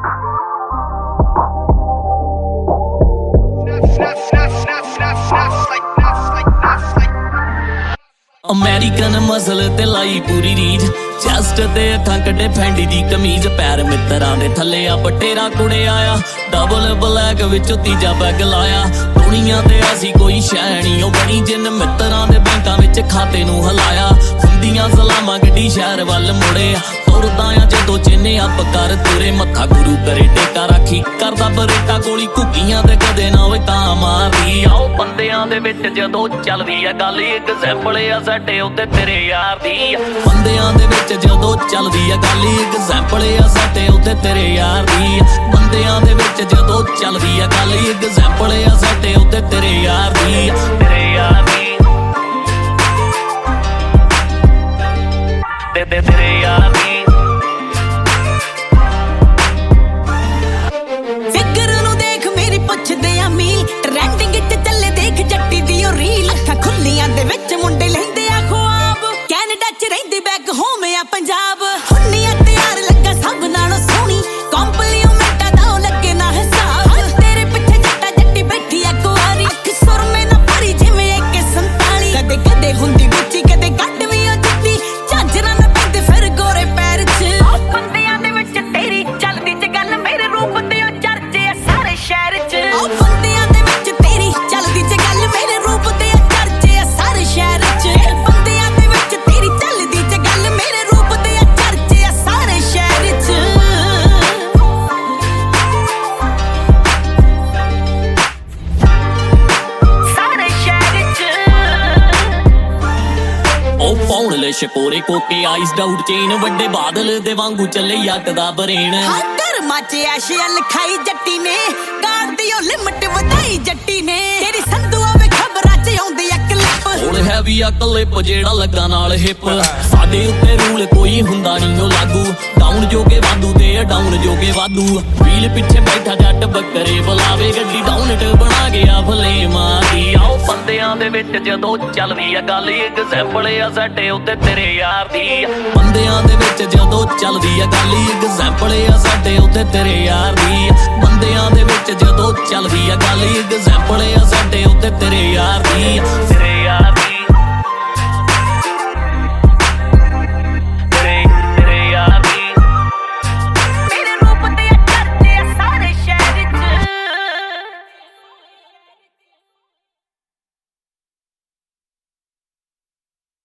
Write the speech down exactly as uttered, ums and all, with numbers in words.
American muscle ते लाई पूरी रीझ chest ते अखां कड्डे फैंडी दी कमीज पैर मित्तरां दे थल्ले आ बटेरा कुड़े आया डबल ब्लैक विचों तीजा बैग लाया दुनिया ते ऐसी कोई शै नी ओ बनी जिन मित्तरां दे बैंकां विच खाते नूं हलाया हुंदियां सलामां गड्डी शहर वल मुड़े तुरदा आ जदों चिन्ने अप कर तुरे मत्था गुरु करे टेका राखी करदा बरेटा गोली घुग्गियां ते कदे ना होए तां मारदी आओ बंदियां दे विच जदों चलदी आ गल इक सैंपल आ साडे उत्ते तेरे यार दी बंदियां दे विच जदों चलदी आ गल इक सैंपल आ साडे उत्ते तेरे यार दी बंदियां दे विच जदों चलदी आ गल इक सैंपल आ साडे उत्ते तेरे यार दी तेरे यार दी ते ते तेरे यार दी ट्रेंडिंग च चले देख जट्टी दी ओ रील अखां खुल्लियां दे विच मुंडे लैंदे आ ख्वाब कैनेडा च रहिंदी बैक होम आ पंजाब हुन्नियां तैयार लगा सब नालों सोहनी कॉम्प्लीमेंटा दा ओ लगे ना हिसाब तेरे पिछे जट्टा जट्टी बैठी आ कुआरी अख सुरमे ना भरी जिवें एक संताली कदे कदे हुंदी गुच्ची कदे घट वी ओ जट्टी झांजरां ना पैंदे फिर गोरे पैर च बंदियां दे विच तेरी चलदी च गल मेरे रूप ते ओ चर्चे आ सारे शहर च शकोरे कोके आइस आउट चेन वड्डे बादल दे वांगू चले जट दा बरेन धर्मा च ऐशिया लिखाई जट्टी ने कार दी ओ लिमिट वधाई जट्टी ने तेरी संधू आवे खबरां च आउंदी आ क्लिप हुण हैवी आ क्लिप जेड़ा लगा नाल हिप साडे उत्ते रूल कोई हुंदा नी ओ लागू डाउन जोगे वादू ते डाउन जोगे वादू व्हील पिछे बैठा जट बकरे बुलावे गड्डी डाउन ट बना गया भले मारी आओ बंदियां दे विच जदों चलदी आ गल इक सैंपल आ साडे उत्ते तेरे यार दी बंदियां दे विच जदों चलदी आ गल इक सैंपल आ साडे उत्ते तेरे यार दी बंदियां दे विच जदों चलदी आ गल इक सैंपल आ साडे उत्ते तेरे यार दी तेरे